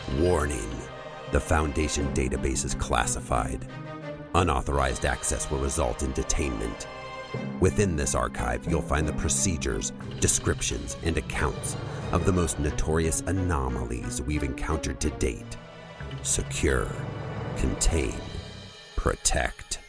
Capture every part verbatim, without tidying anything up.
Warning. The Foundation database is classified. Unauthorized access will result in detainment. Within this archive, you'll find the procedures, descriptions, and accounts of the most notorious anomalies we've encountered to date. Secure, contain, protect.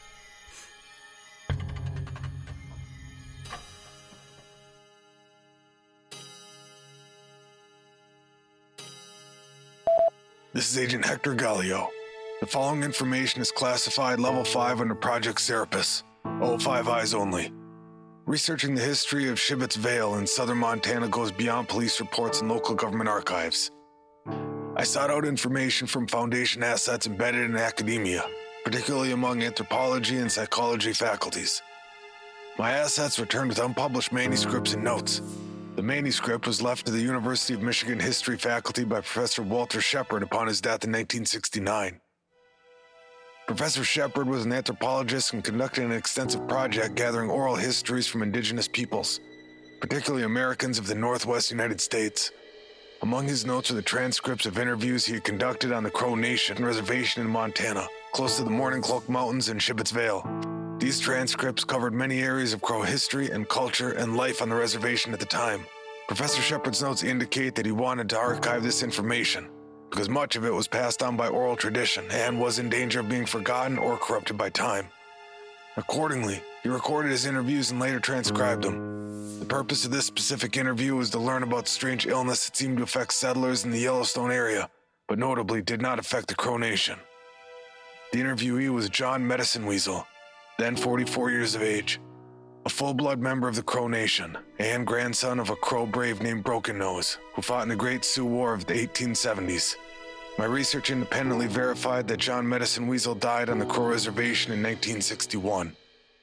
This is Agent Hector Gallio. The following information is classified Level five under Project Serapis. All five eyes only. Researching the history of Shibbits Vale in southern Montana goes beyond police reports and local government archives. I sought out information from Foundation assets embedded in academia, particularly among anthropology and psychology faculties. My assets returned with unpublished manuscripts and notes. The manuscript was left to the University of Michigan history faculty by Professor Walter Shepard upon his death in nineteen sixty-nine. Professor Shepard was an anthropologist and conducted an extensive project gathering oral histories from indigenous peoples, particularly Americans of the Northwest United States. Among his notes are the transcripts of interviews he had conducted on the Crow Nation reservation in Montana, close to the Morning Cloak Mountains and Shibbits Vale. These transcripts covered many areas of Crow history and culture and life on the reservation at the time. Professor Shepard's notes indicate that he wanted to archive this information, because much of it was passed on by oral tradition and was in danger of being forgotten or corrupted by time. Accordingly, he recorded his interviews and later transcribed them. The purpose of this specific interview was to learn about strange illness that seemed to affect settlers in the Yellowstone area, but notably did not affect the Crow Nation. The interviewee was John Medicine Weasel, then forty-four years of age, a full-blood member of the Crow Nation and grandson of a Crow brave named Broken Nose, who fought in the Great Sioux War of the eighteen seventies. My research independently verified that John Medicine Weasel died on the Crow Reservation in nineteen sixty-one.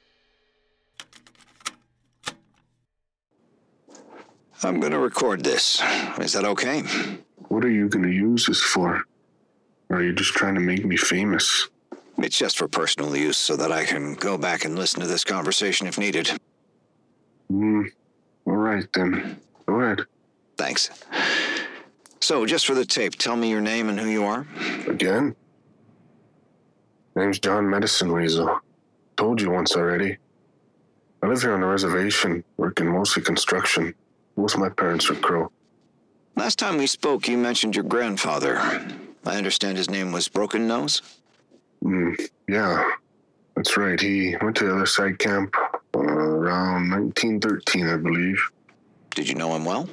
I'm gonna record this. Is that okay? What are you gonna use this for? Or are you just trying to make me famous? It's just for personal use so that I can go back and listen to this conversation if needed. Hmm. All right, then. Go ahead. Thanks. So, just for the tape, tell me your name and who you are. Again? Name's John Medicine Weasel. Told you once already. I live here on the reservation, working mostly construction. Both my parents are Crow. Last time we spoke, you mentioned your grandfather. I understand his name was Broken Nose? Mm, yeah, that's right. He went to the other side camp uh, around nineteen thirteen, I believe. Did you know him well?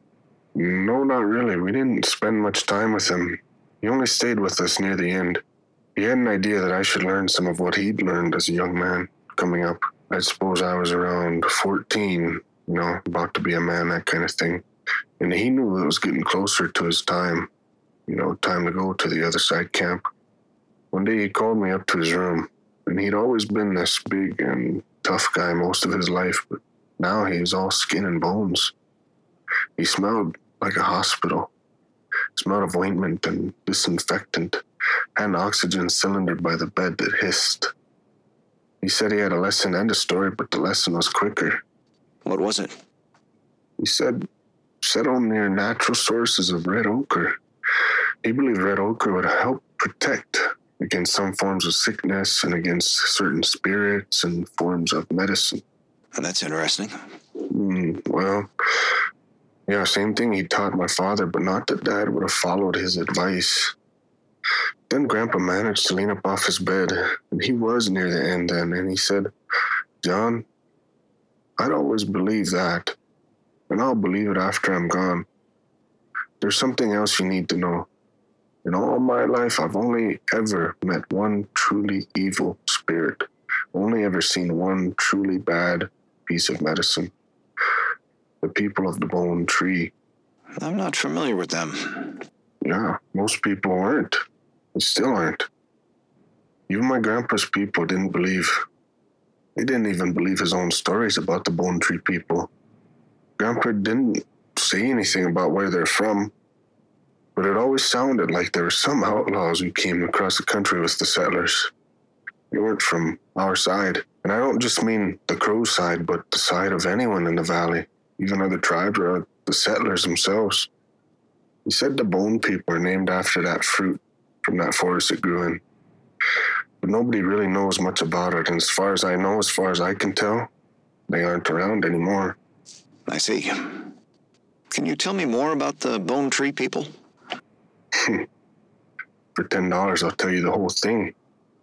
No, not really. We didn't spend much time with him. He only stayed with us near the end. He had an idea that I should learn some of what he'd learned as a young man coming up. I suppose I was around fourteen, you know, about to be a man, that kind of thing. And he knew it was getting closer to his time, you know, time to go to the other side camp. One day he called me up to his room, and he'd always been this big and tough guy most of his life, but now he was all skin and bones. He smelled like a hospital. Smelled of ointment and disinfectant, had an oxygen cylinder by the bed that hissed. He said he had a lesson and a story, but the lesson was quicker. What was it? He said, settle near natural sources of red ochre. He believed red ochre would help protect against some forms of sickness and against certain spirits and forms of medicine. And that's interesting. Mm, well, yeah, same thing he taught my father, but not that Dad would have followed his advice. Then Grandpa managed to lean up off his bed, and he was near the end then, and he said, John, I'd always believe that, and I'll believe it after I'm gone. There's something else you need to know. In all my life, I've only ever met one truly evil spirit. Only ever seen one truly bad piece of medicine. The people of the Bone Tree. I'm not familiar with them. Yeah, most people aren't. They still aren't. Even my grandpa's people didn't believe. They didn't even believe his own stories about the Bone Tree people. Grandpa didn't say anything about where they're from, but it always sounded like there were some outlaws who came across the country with the settlers. They weren't from our side. And I don't just mean the Crow side, but the side of anyone in the valley, even other tribes or the settlers themselves. He said the bone people are named after that fruit from that forest it grew in. But nobody really knows much about it, and as far as I know, as far as I can tell, they aren't around anymore. I see. Can you tell me more about the Bone Tree people? For ten dollars, I'll tell you the whole thing.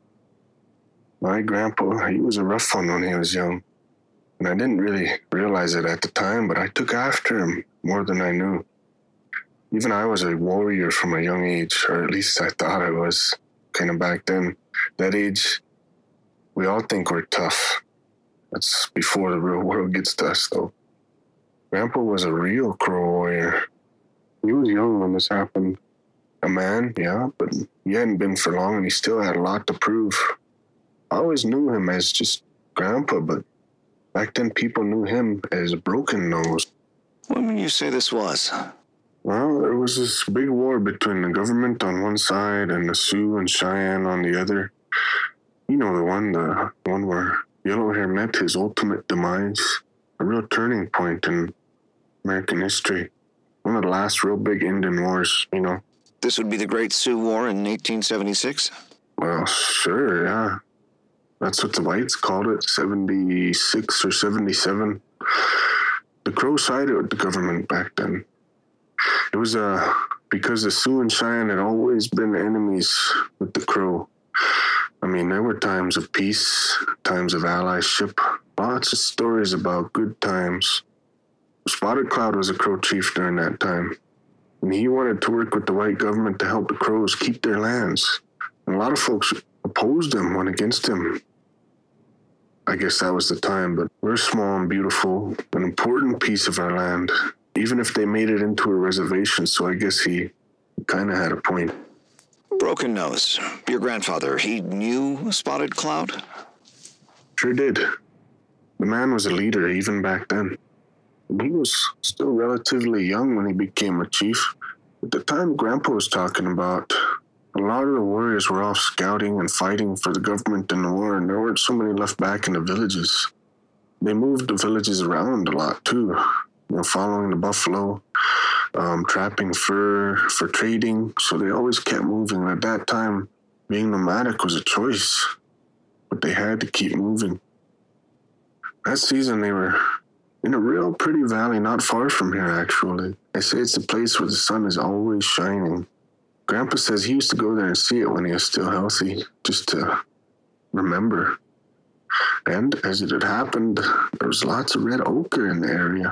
My grandpa, he was a rough one when he was young, and I didn't really realize it at the time, but I took after him more than I knew. Even I was a warrior from a young age, or at least I thought I was, kind of back then. That age, we all think we're tough. That's before the real world gets to us, though. Grandpa was a real Crow warrior. He was young when this happened. A man, yeah, but he hadn't been for long, and he still had a lot to prove. I always knew him as just Grandpa, but back then people knew him as Broken Nose. When would you say this was? Well, there was this big war between the government on one side and the Sioux and Cheyenne on the other. You know the one, the one where Yellowhair met his ultimate demise. A real turning point in American history. One of the last real big Indian wars, you know. This would be the Great Sioux War in eighteen seventy-six? Well, sure, yeah. That's what the whites called it, seventy-six or seventy-seven. The Crow sided with the government back then. It was uh, because the Sioux and Cheyenne had always been enemies with the Crow. I mean, there were times of peace, times of allyship, lots of stories about good times. Spotted Cloud was a Crow chief during that time, and he wanted to work with the white government to help the Crows keep their lands. And a lot of folks opposed him, went against him. I guess that was the time, but we're small and beautiful, an important piece of our land, even if they made it into a reservation, so I guess he kind of had a point. Broken Nose, your grandfather, he knew Spotted Cloud? Sure did. The man was a leader even back then. He was still relatively young when he became a chief. At the time Grandpa was talking about, a lot of the warriors were off scouting and fighting for the government in the war, and there weren't so many left back in the villages. They moved the villages around a lot, too. You know, following the buffalo, um, trapping fur for trading, so they always kept moving. And at that time, being nomadic was a choice, but they had to keep moving. That season, they were in a real pretty valley not far from here, actually. They say it's a place where the sun is always shining. Grandpa says he used to go there and see it when he was still healthy, just to remember. And as it had happened, there was lots of red ochre in the area.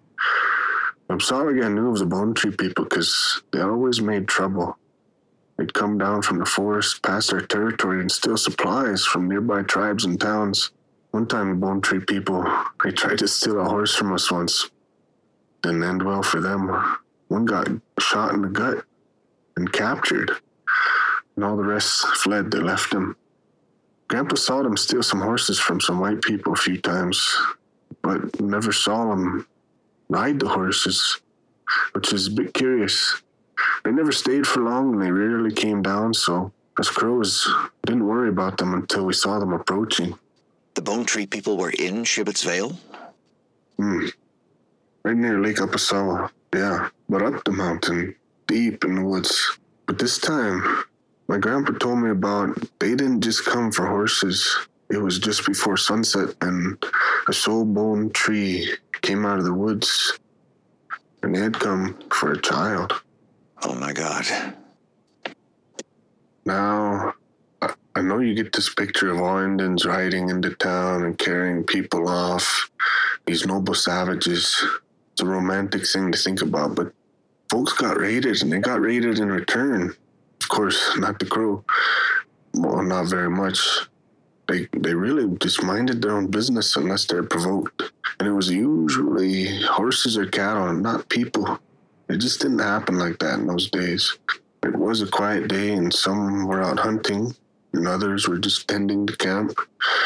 I'm sorry I knew of the Bone Tree people because they always made trouble. They'd come down from the forest, past our territory, and steal supplies from nearby tribes and towns. One time, the Bone Tree people, they tried to steal a horse from us once. Didn't end well for them. One got shot in the gut and captured, and all the rest fled. They left him. Grandpa saw them steal some horses from some white people a few times, but never saw them ride the horses, which is a bit curious. They never stayed for long, and they rarely came down, so us Crows didn't worry about them until we saw them approaching. The Bone Tree people were in Shibbets Vale? Hmm. Right near Lake Upasawa, yeah, but up the mountain, deep in the woods. But this time, my grandpa told me about, they didn't just come for horses. It was just before sunset, and a soul bone tree came out of the woods, and they had come for a child. Oh my God. Now, I, I know you get this picture of all Indians riding into town and carrying people off, these noble savages. It's a romantic thing to think about, but folks got raided, and they got raided in return. Of course, not the Crow. Well, not very much. They they really just minded their own business unless they're provoked. And it was usually horses or cattle and not people. It just didn't happen like that in those days. It was a quiet day, and some were out hunting, and others were just tending to camp.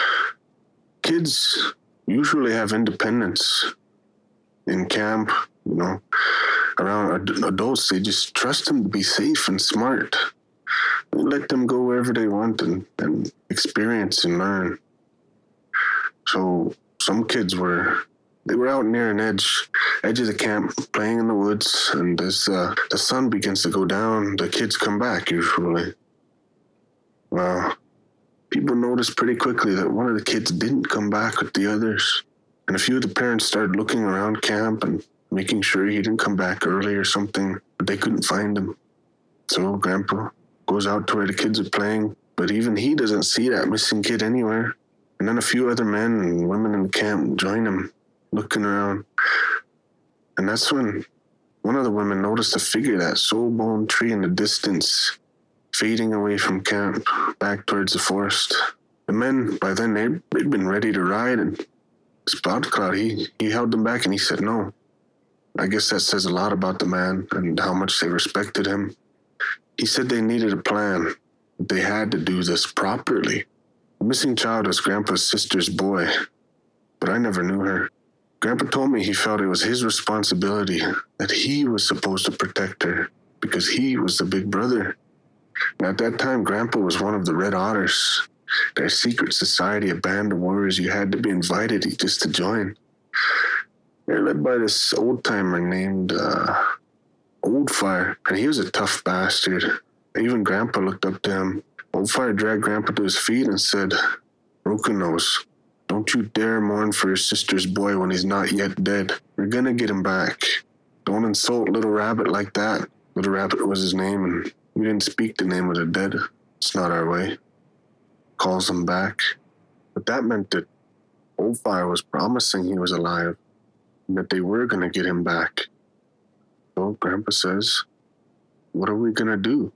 Kids usually have independence in camp, you know. Around ad- adults, they just trust them to be safe and smart. They let them go wherever they want and, and experience and learn. So some kids were They were out near an edge, edge of the camp, playing in the woods, and as uh, the sun begins to go down, the kids come back, usually. Well, people noticed pretty quickly that one of the kids didn't come back with the others, and a few of the parents started looking around camp and making sure he didn't come back early or something, but they couldn't find him. So Grandpa goes out to where the kids are playing, but even he doesn't see that missing kid anywhere. And then a few other men and women in the camp join him, looking around. And that's when one of the women noticed a figure, that soul-bone tree in the distance, fading away from camp, back towards the forest. The men, by then, they'd, they'd been ready to ride, and Spotted Cloud, he, he held them back and he said no. I guess that says a lot about the man and how much they respected him. He said they needed a plan. They had to do this properly. The missing child was Grandpa's sister's boy, but I never knew her. Grandpa told me he felt it was his responsibility, that he was supposed to protect her because he was the big brother. And at that time, Grandpa was one of the Red Otters, their secret society, a band of warriors you had to be invited just to join. They're led by this old-timer named uh, Oldfire, and he was a tough bastard. Even Grandpa looked up to him. Oldfire dragged Grandpa to his feet and said, "Broken Nose, don't you dare mourn for your sister's boy when he's not yet dead. We're gonna get him back. Don't insult Little Rabbit like that." Little Rabbit was his name, and we didn't speak the name of the dead. It's not our way. Calls him back. But that meant that Oldfire was promising he was alive, and that they were going to get him back. So Grandpa says, "What are we going to do?"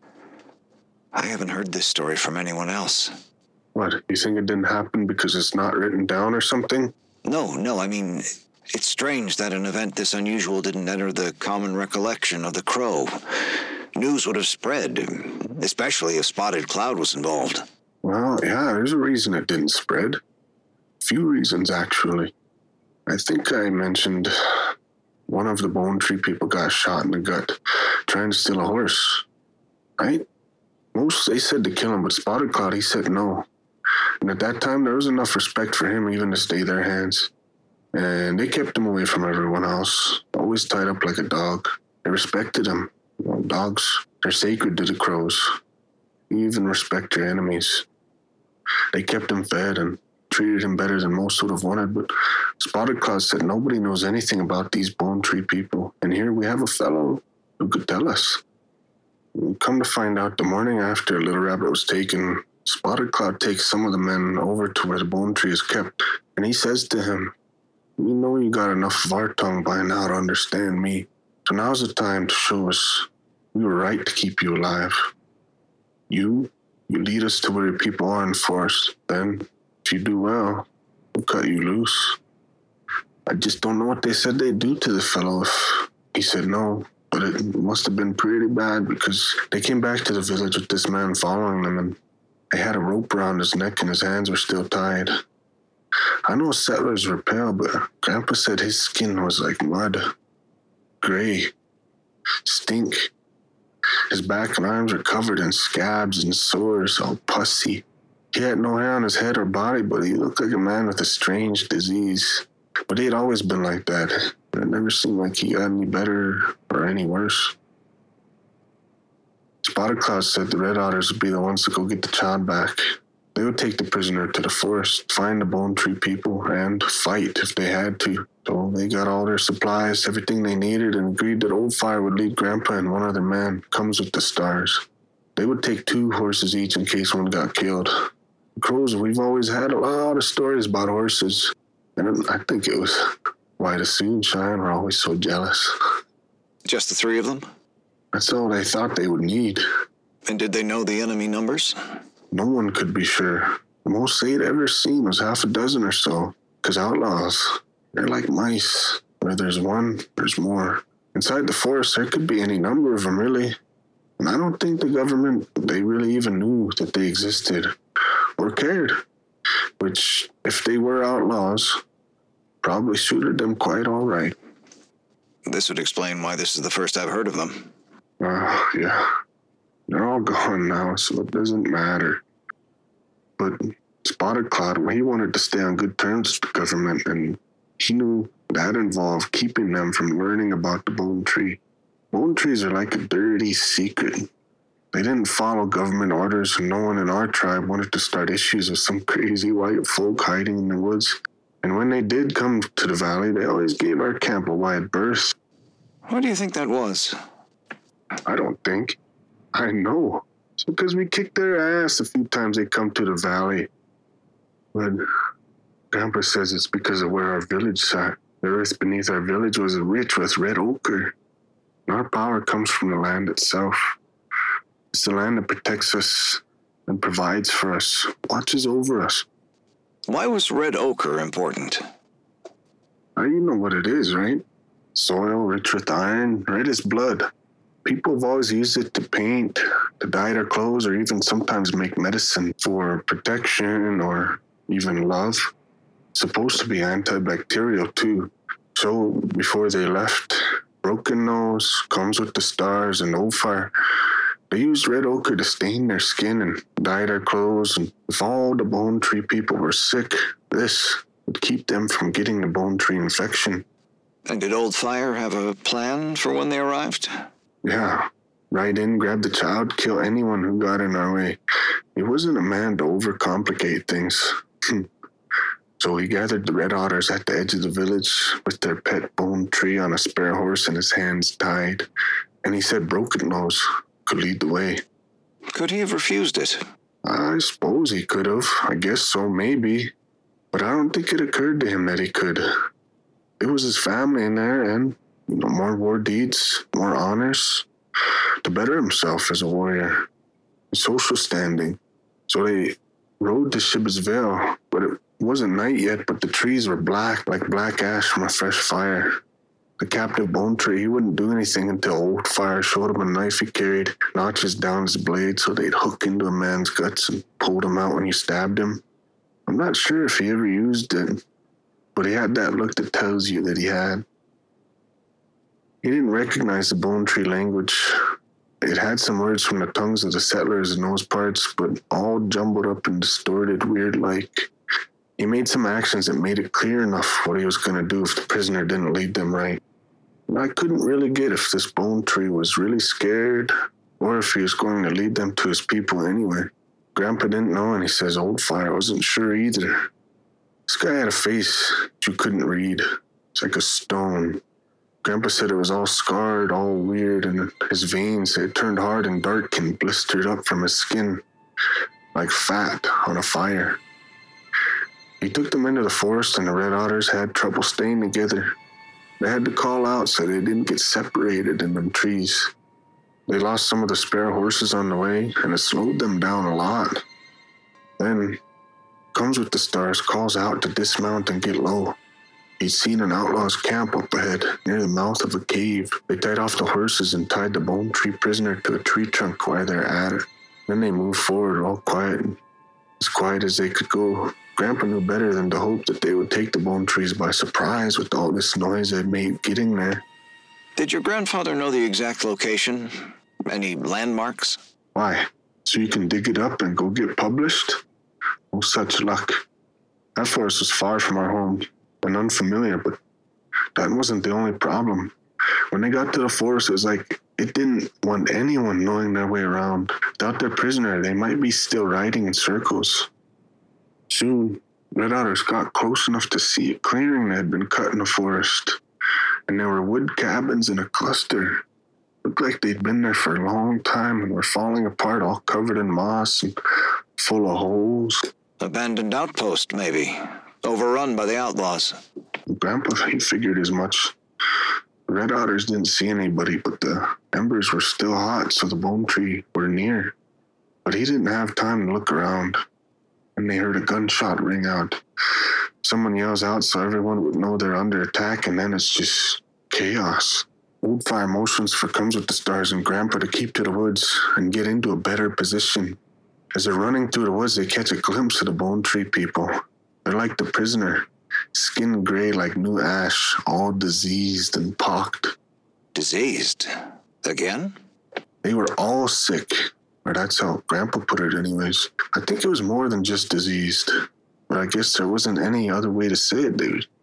I haven't heard this story from anyone else. What, you think it didn't happen because it's not written down or something? No, no, I mean, it's strange that an event this unusual didn't enter the common recollection of the Crow. News would have spread, especially if Spotted Cloud was involved. Well, yeah, there's a reason it didn't spread. A few reasons, actually. I think I mentioned one of the Bone Tree people got shot in the gut trying to steal a horse, right? Most, they said to kill him, but Spotted Cloud, he said no. And at that time, there was enough respect for him even to stay their hands. And they kept him away from everyone else, always tied up like a dog. They respected him. Well, dogs, they're sacred to the Crows. You even respect your enemies. They kept him fed and treated him better than most would have wanted, but Spotted Cloud said nobody knows anything about these Bone Tree people, and here we have a fellow who could tell us. And come to find out, the morning after Little Rabbit was taken, Spotted Cloud takes some of the men over to where the Bone Tree is kept, and he says to him, "We know you got enough of our tongue by now to understand me, so now's the time to show us we were right to keep you alive. You, you lead us to where your people are in the forest. Then, if you do well, we'll cut you loose." I just don't know what they said they'd do to the fellow if he said no, but it must have been pretty bad because they came back to the village with this man following them, and they had a rope around his neck and his hands were still tied. I know settlers were pale, but Grandpa said his skin was like mud, gray, stink. His back and arms were covered in scabs and sores, all pussy. He had no hair on his head or body, but he looked like a man with a strange disease. But he had always been like that. It never seemed like he got any better or any worse. Spotted Cloud said the Red Otters would be the ones to go get the child back. They would take the prisoner to the forest, find the Bone Tree people, and fight if they had to. So they got all their supplies, everything they needed, and agreed that Oldfire would lead Grandpa and one other man, comes with the stars. They would take two horses each in case one got killed. The Crows, we've always had a lot of stories about horses. And I think it was why the Soonshine were always so jealous. Just the three of them? That's all they thought they would need. And did they know the enemy numbers? No one could be sure. The most they'd ever seen was half a dozen or so. Because outlaws, they're like mice. Where there's one, there's more. Inside the forest, there could be any number of them, really. And I don't think the government, they really even knew that they existed or cared. Which, if they were outlaws, probably suited them quite all right. This would explain why this is the first I've heard of them. Uh, yeah. They're all gone now, so it doesn't matter. But Spotted Cloud, he wanted to stay on good terms with the government, and he knew That involved keeping them from learning about the bone tree. Bone trees are like a dirty secret. They didn't follow government orders, and no one in our tribe wanted to start issues with some crazy white folk hiding in the woods. And when they did come to the valley, they always gave our camp a wide berth. Why do you think that was? I don't think. I know. It's because we kicked their ass a few times they come to the valley. But Grandpa says it's because of where our village sat. The earth beneath our village was rich with red ochre. And our power comes from the land itself. It's the land that protects us and provides for us, watches over us. Why was red ochre important? Now, you know what it is, right? Soil rich with iron, red as blood. People have always used it to paint, to dye their clothes, or even sometimes make medicine for protection or even love. It's supposed to be antibacterial too. So before they left, Broken Nose, Comes with the Stars, and Oldfire, they used red ochre to stain their skin and dye their clothes, and if all the Bone Tree people were sick, this would keep them from getting the Bone Tree infection. And did Oldfire have a plan for when they arrived? Yeah, ride in, grab the child, kill anyone who got in our way. He wasn't a man to overcomplicate things. So he gathered the red otters at the edge of the village with their pet Bone Tree on a spare horse and his hands tied, and he said Broken Nose could lead the way. Could he have refused it? I suppose he could have. I guess so, maybe. But I don't think it occurred to him that he could. It was his family in there, and you know, more war deeds, more honors, to better himself as a warrior, social standing. So they rode to Shibboleth's Vale, but it wasn't night yet, but the trees were black, like black ash from a fresh fire. The captive Bone Tree, he wouldn't do anything until Oldfire showed him a knife he carried, notches down his blade so they'd hook into a man's guts and pulled him out when you stabbed him. I'm not sure if he ever used it, but he had that look that tells you that he had. He didn't recognize the Bone Tree language. It had some words from the tongues of the settlers in those parts, but all jumbled up and distorted weird-like. He made some actions that made it clear enough what he was going to do if the prisoner didn't lead them right. And I couldn't really get if this Bone Tree was really scared or if he was going to lead them to his people anyway. Grandpa didn't know, and he says Oldfire wasn't sure either. This guy had a face that you couldn't read. It's like a stone. Grandpa said it was all scarred, all weird, and his veins had turned hard and dark and blistered up from his skin, like fat on a fire. He took them into the forest, and the red otters had trouble staying together. They had to call out so they didn't get separated in them trees. They lost some of the spare horses on the way, and it slowed them down a lot. Then, Comes with the Stars calls out to dismount and get low. He'd seen an outlaw's camp up ahead, near the mouth of a cave. They tied off the horses and tied the Bone Tree prisoner to a tree trunk while they're at it. Then they moved forward all quiet, as quiet as they could go. Grandpa knew better than to hope that they would take the Bone Trees by surprise with all this noise they'd made getting there. Did your grandfather know the exact location? Any landmarks? Why? So you can dig it up and go get published? No such luck. That forest was far from our home and unfamiliar, but that wasn't the only problem. When they got to the forest, it was like it didn't want anyone knowing their way around. Without their prisoner, they might be still riding in circles. Soon, red otters got close enough to see a clearing that had been cut in the forest, and there were wood cabins in a cluster. Looked like they'd been there for a long time and were falling apart, all covered in moss and full of holes. Abandoned outpost, maybe. Overrun by the outlaws. Grandpa, he figured as much. The red otters didn't see anybody, but the embers were still hot, so the Bone Tree were near. But he didn't have time to look around. And they heard a gunshot ring out. Someone yells out so everyone would know they're under attack, and then it's just chaos. Oldfire motions for Comes with the Stars and Grandpa to keep to the woods and get into a better position. As they're running through the woods, they catch a glimpse of the Bone Tree people. They're like the prisoner, skin gray like new ash, all diseased and pocked. Diseased? Again? They were all sick. Or that's how Grandpa put it anyways. I think it was more than just diseased. But I guess there wasn't any other way to say it, dude.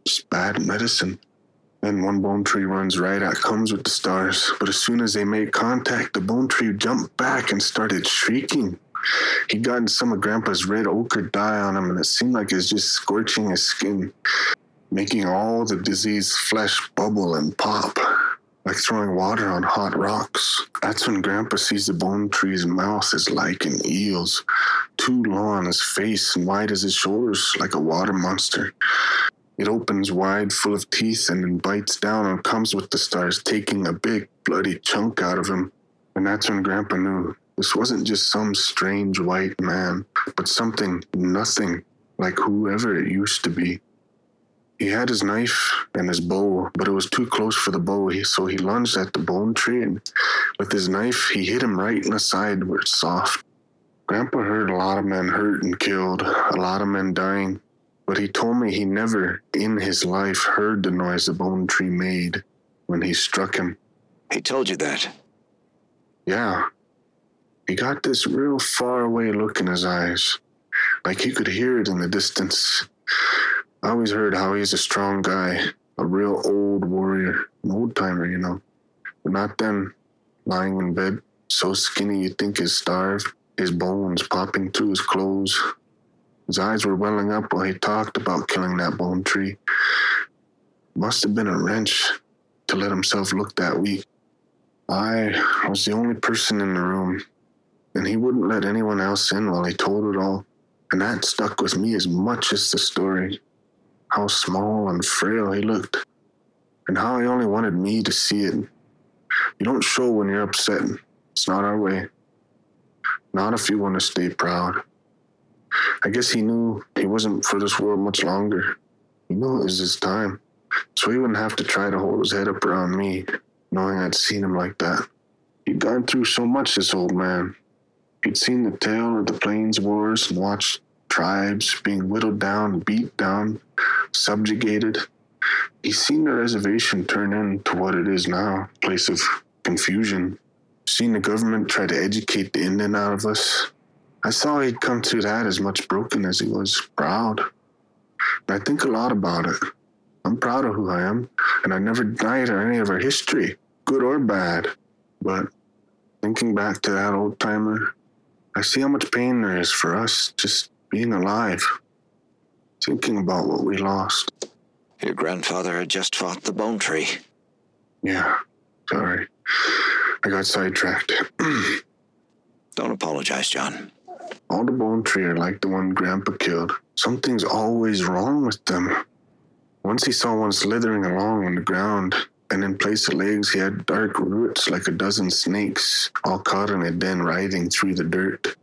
Just bad medicine. Then one bone tree runs right at, comes with the stars, but as soon as they made contact, the bone tree jumped back and started shrieking. He'd gotten some of Grandpa's red ochre dye on him, and it seemed like it was just scorching his skin, making all the diseased flesh bubble and pop, like throwing water on hot rocks. That's when Grandpa sees the bone tree's mouth is like an eel's, too long on his face and wide as his shoulders, like a water monster. It opens wide, full of teeth, and then bites down and comes with the stars, taking a big, bloody chunk out of him. And that's when Grandpa knew this wasn't just some strange white man, but something nothing like whoever it used to be. He had his knife and his bow, but it was too close for the bow, so he lunged at the bone tree, and with his knife, he hit him right in the side where it's soft. Grandpa heard a lot of men hurt and killed, a lot of men dying. But he told me he never in his life heard the noise the bone tree made when he struck him. He told you that? Yeah. He got this real far away look in his eyes, like he could hear it in the distance. I always heard how he's a strong guy, a real old warrior, an old timer, you know. But not then, lying in bed, so skinny you'd think he's starved, his bones popping through his clothes. His eyes were welling up while he talked about killing that bone tree. Must have been a wrench to let himself look that weak. I was the only person in the room, and he wouldn't let anyone else in while he told it all. And that stuck with me as much as the story. How small and frail he looked, and how he only wanted me to see it. You don't show when you're upset. It's not our way. Not if you want to stay proud. I guess he knew he wasn't for this world much longer. He knew it was his time, so he wouldn't have to try to hold his head up around me, knowing I'd seen him like that. He'd gone through so much, this old man. He'd seen the tale of the Plains Wars and watched tribes being whittled down, beat down, subjugated. He's seen the reservation turn into what it is now, a place of confusion. Seen the government try to educate the Indian out of us. I saw he'd come through that as much broken as he was proud. And I think a lot about it. I'm proud of who I am, and I never denied any of our history, good or bad. But thinking back to that old timer, I see how much pain there is for us just being alive, thinking about what we lost. Your grandfather had just fought the bone tree. Yeah, sorry. I got sidetracked. Don't apologize, John. All the bone tree are like the one Grandpa killed. Something's always wrong with them. Once he saw one slithering along on the ground, and in place of legs he had dark roots like a dozen snakes, all caught in a den writhing through the dirt.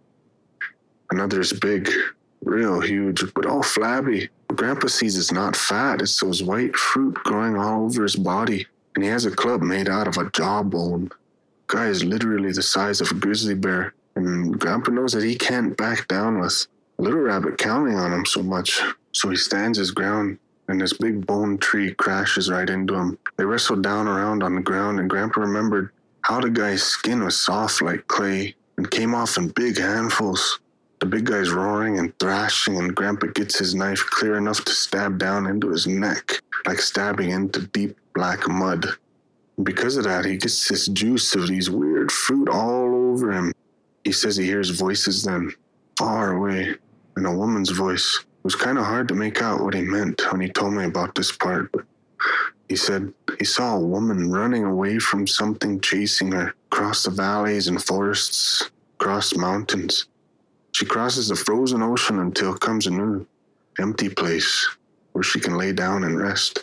Another's big, real huge, but all flabby. Grandpa sees it's not fat, it's those white fruit growing all over his body, and he has a club made out of a jawbone. Guy is literally the size of a grizzly bear, and Grandpa knows that he can't back down with a little rabbit counting on him so much. So he stands his ground, and this big bone tree crashes right into him. They wrestled down around on the ground, and Grandpa remembered how the guy's skin was soft like clay and came off in big handfuls. The big guy's roaring and thrashing, and Grandpa gets his knife clear enough to stab down into his neck, like stabbing into deep black mud. And because of that, he gets this juice of these weird fruit all over him. He says he hears voices then, far away, and a woman's voice. It was kind of hard to make out what he meant when he told me about this part, but he said he saw a woman running away from something chasing her across the valleys and forests, across mountains. She crosses the frozen ocean until comes a new, empty place where she can lay down and rest.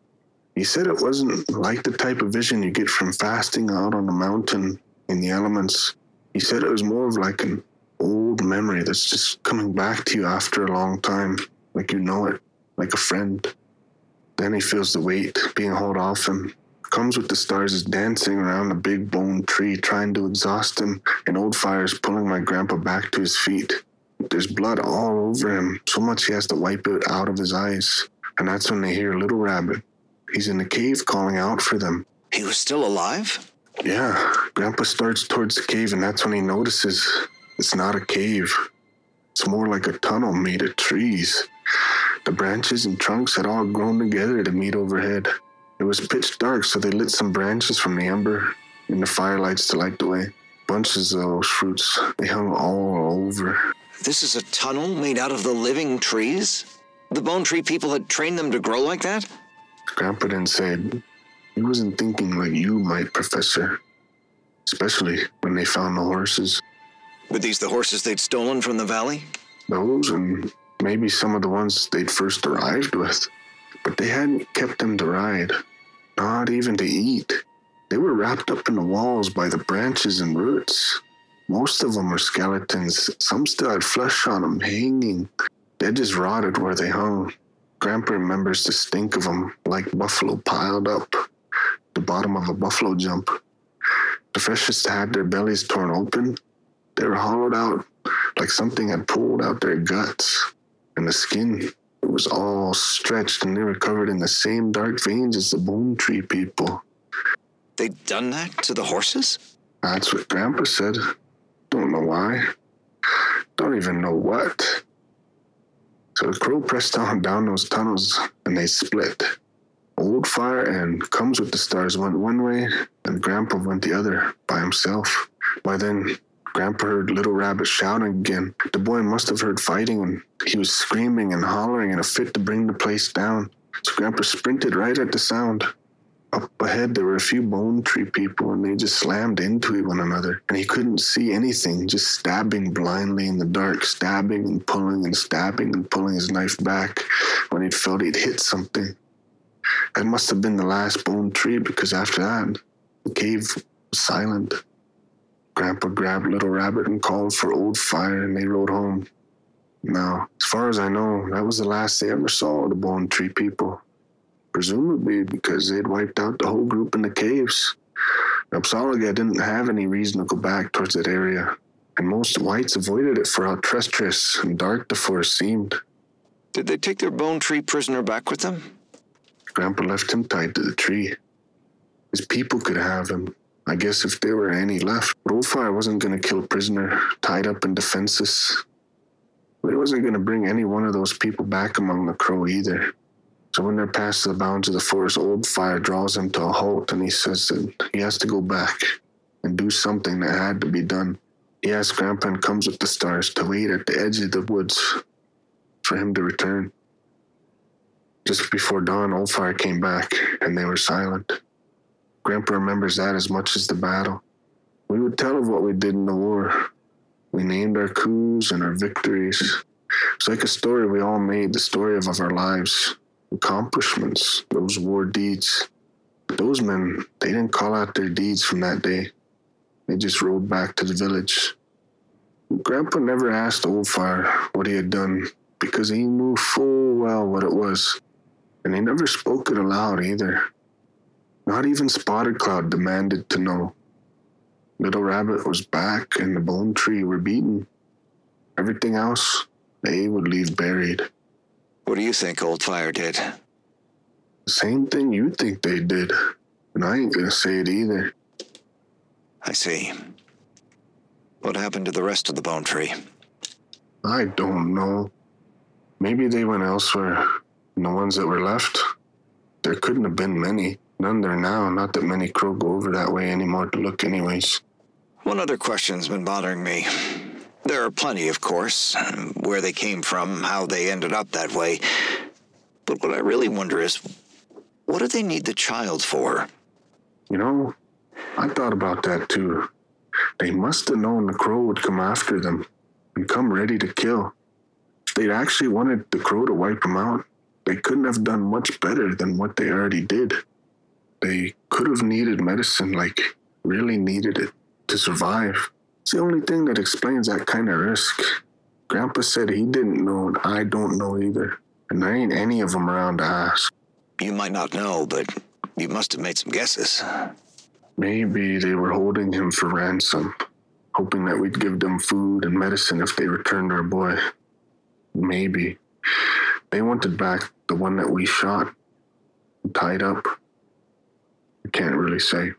He said it wasn't like the type of vision you get from fasting out on the mountain in the elements. He said it was more of like an old memory that's just coming back to you after a long time, like you know it, like a friend. Then he feels the weight being hauled off him. Comes with the stars is dancing around a big bone tree, trying to exhaust him, and old fire's pulling my grandpa back to his feet. There's blood all over him, so much he has to wipe it out of his eyes. And that's when they hear Little Rabbit. He's in the cave calling out for them. He was still alive? Yeah, Grandpa starts towards the cave, and that's when he notices it's not a cave. It's more like a tunnel made of trees. The branches and trunks had all grown together to meet overhead. It was pitch dark, so they lit some branches from the ember in the firelights to light the way. Bunches of those fruits, they hung all over. This is a tunnel made out of the living trees? The Bone Tree people had trained them to grow like that? Grandpa then said, he wasn't thinking like you might, Professor. Especially when they found the horses. Were these the horses they'd stolen from the valley? Those and maybe some of the ones they'd first arrived with. But they hadn't kept them to ride. Not even to eat. They were wrapped up in the walls by the branches and roots. Most of them were skeletons. Some still had flesh on them, hanging. They just rotted where they hung. Grandpa remembers the stink of them, like buffalo piled up. The bottom of a buffalo jump. The freshest had their bellies torn open. They were hollowed out, like something had pulled out their guts. And the skin, it was all stretched, and they were covered in the same dark veins as the Bone Tree people. They'd done that to the horses? That's what Grandpa said. Don't know why. Don't even know what. So the crow pressed on down those tunnels, and they split. Old Fire and Comes with the Stars went one way, and Grandpa went the other, by himself. By then, Grandpa heard Little Rabbit shouting again. The boy must have heard fighting, and he was screaming and hollering in a fit to bring the place down. So Grandpa sprinted right at the sound. Up ahead, there were a few Bone Tree people, and they just slammed into one another. And he couldn't see anything, just stabbing blindly in the dark, stabbing and pulling and stabbing and pulling his knife back when he felt he'd hit something. That must have been the last Bone Tree, because after that, the cave was silent. Grandpa grabbed Little Rabbit and called for Old Fire, and they rode home. Now, as far as I know, that was the last they ever saw of the Bone Tree people. Presumably because they'd wiped out the whole group in the caves. Upsalaga didn't have any reason to go back towards that area, and most whites avoided it for how treacherous and dark the forest seemed. Did they take their Bone Tree prisoner back with them? Grandpa left him tied to the tree. His people could have him, I guess, if there were any left. But Old Fire wasn't going to kill a prisoner tied up in defenses. But he wasn't going to bring any one of those people back among the Crow either. So when they're past the bounds of the forest, Old Fire draws him to a halt, and he says that he has to go back and do something that had to be done. He asks Grandpa and Comes with the Stars to wait at the edge of the woods for him to return. Just before dawn, Old Fire came back, and they were silent. Grandpa remembers that as much as the battle. We would tell of what we did in the war. We named our coups and our victories. It's like a story we all made, the story of, of our lives. Accomplishments, those war deeds. But those men, they didn't call out their deeds from that day. They just rode back to the village. Grandpa never asked Old Fire what he had done, because he knew full well what it was. And he never spoke it aloud either. Not even Spotted Cloud demanded to know. Little Rabbit was back, and the Bone Tree were beaten. Everything else, they would leave buried. What do you think Old Fire did? The same thing you think they did. And I ain't gonna say it either. I see. What happened to the rest of the Bone Tree? I don't know. Maybe they went elsewhere. And the ones that were left, there couldn't have been many. None there now. Not that many Crow go over that way anymore to look anyways. One other question's been bothering me. There are plenty, of course, where they came from, how they ended up that way. But what I really wonder is, what do they need the child for? You know, I thought about that too. They must have known the Crow would come after them and come ready to kill. If they'd actually wanted the Crow to wipe them out, they couldn't have done much better than what they already did. They could have needed medicine, like really needed it to survive. It's the only thing that explains that kind of risk. Grandpa said he didn't know, and I don't know either. And there ain't any of them around to ask. You might not know, but you must have made some guesses. Maybe they were holding him for ransom, hoping that we'd give them food and medicine if they returned our boy. Maybe. They wanted back the one that we shot and tied up. I can't really say.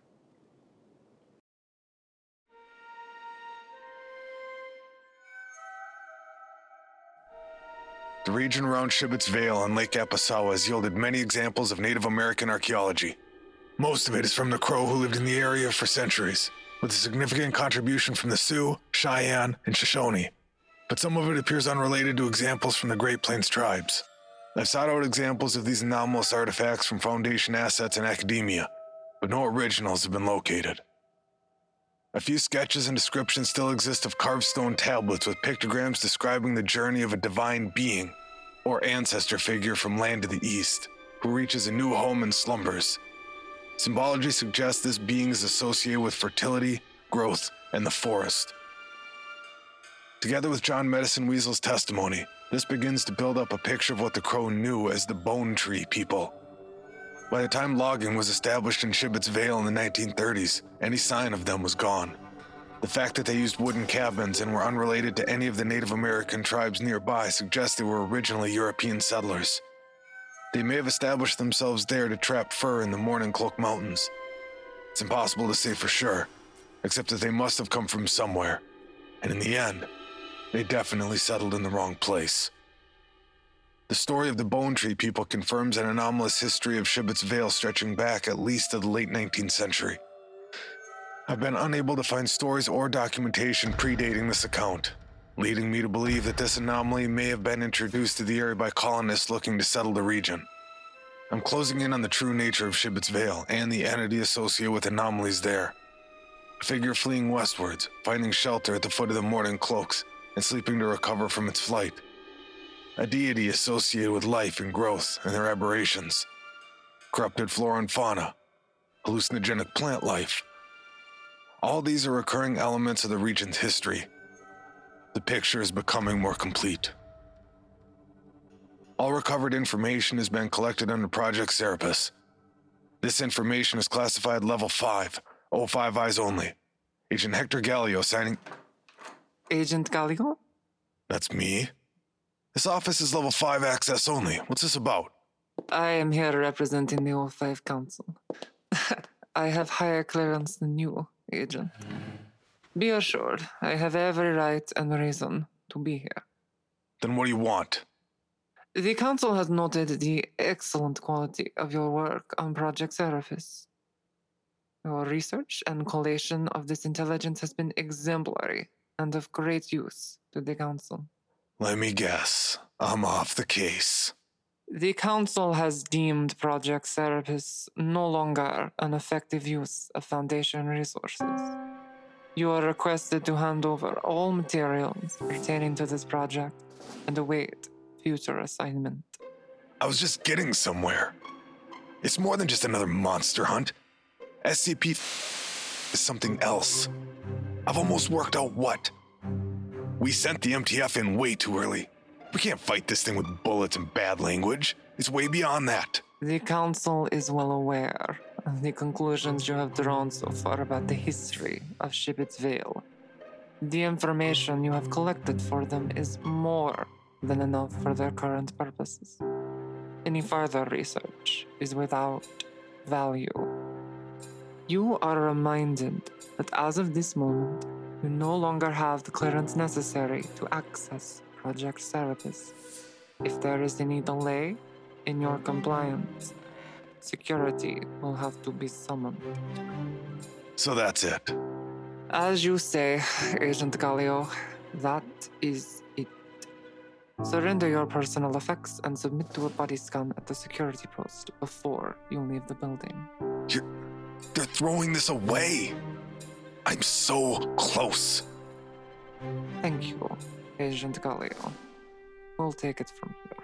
The region around Shibboleth's Vale and Lake Apasawa has yielded many examples of Native American archaeology. Most of it is from the Crow who lived in the area for centuries, with a significant contribution from the Sioux, Cheyenne, and Shoshone. But some of it appears unrelated to examples from the Great Plains tribes. I've sought out examples of these anomalous artifacts from Foundation assets and academia, but no originals have been located. A few sketches and descriptions still exist of carved stone tablets with pictograms describing the journey of a divine being or ancestor figure from land to the east, who reaches a new home and slumbers. Symbology suggests this being is associated with fertility, growth, and the forest. Together with John Medicine Weasel's testimony, this begins to build up a picture of what the Crow knew as the Bone Tree people. By the time logging was established in Shibboleth's Vale in the nineteen thirties, any sign of them was gone. The fact that they used wooden cabins and were unrelated to any of the Native American tribes nearby suggests they were originally European settlers. They may have established themselves there to trap fur in the Morning Cloak Mountains. It's impossible to say for sure, except that they must have come from somewhere, and in the end, they definitely settled in the wrong place. The story of the Bone Tree people confirms an anomalous history of Shibboleth's Vale stretching back at least to the late nineteenth century. I've been unable to find stories or documentation predating this account, leading me to believe that this anomaly may have been introduced to the area by colonists looking to settle the region. I'm closing in on the true nature of Shibboleth's Vale and the entity associated with anomalies there. A figure fleeing westwards, finding shelter at the foot of the Morning Cloaks, and sleeping to recover from its flight. A deity associated with life and growth and their aberrations. Corrupted flora and fauna, hallucinogenic plant life. All these are recurring elements of the region's history. The picture is becoming more complete. All recovered information has been collected under Project Serapis. This information is classified Level five, O five Eyes only. Agent Hector Gallio signing... Agent Gallio? That's me. This office is Level five access only. What's this about? I am here representing the O five Council. I have higher clearance than you, Agent. Be assured, I have every right and reason to be here. Then what do you want? The Council has noted the excellent quality of your work on Project Serapis. Your research and collation of this intelligence has been exemplary and of great use to the Council. Let me guess. I'm off the case. The Council has deemed Project Serapis no longer an effective use of Foundation resources. You are requested to hand over all materials pertaining to this project and await future assignment. I was just getting somewhere. It's more than just another monster hunt. S C P is something else. I've almost worked out what. We sent the M T F in way too early. We can't fight this thing with bullets and bad language. It's way beyond that. The Council is well aware of the conclusions you have drawn so far about the history of Shibboleth's Vale. The information you have collected for them is more than enough for their current purposes. Any further research is without value. You are reminded that as of this moment, you no longer have the clearance necessary to access Project Serapis. If there is any delay in your compliance, security will have to be summoned. So that's it. As you say, Agent Gallio, that is it. Surrender your personal effects and submit to a body scan at the security post before you leave the building. You're... They're throwing this away. I'm so close. Thank you, Agent Gallio. We'll take it from here.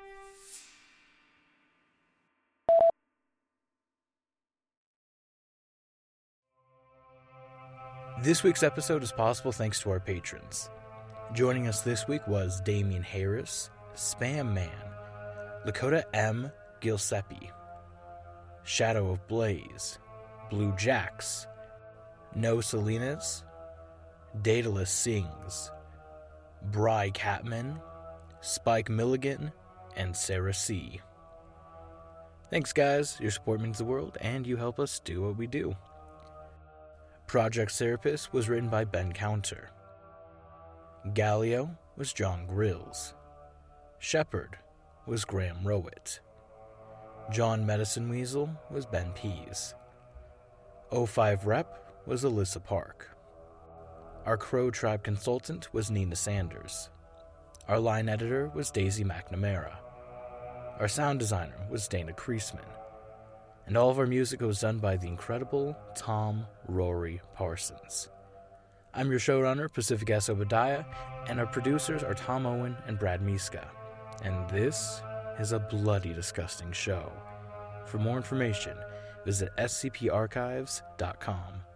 This week's episode is possible thanks to our patrons. Joining us this week was Damian Harris, Spam Man, Lakota M. Gilseppi, Shadow of Blaze, Blue Jacks, No Salinas, Daedalus Sings, Bry Catman, Spike Milligan, and Sarah C. Thanks, guys. Your support means the world, and you help us do what we do. Project Serapis was written by Ben Counter. Gallio was John Grills. Shepherd was Graham Rowett. John Medicine Weasel was Ben Pease. oh five Rep was Alyssa Park. Our Crow Tribe consultant was Nina Sanders. Our line editor was Daisy McNamara. Our sound designer was Dana Kreisman. And all of our music was done by the incredible Tom Rory Parsons. I'm your showrunner, Pacific S. Obadiah, and our producers are Tom Owen and Brad Miska. And this is a bloody disgusting show. For more information, visit S C P archives dot com.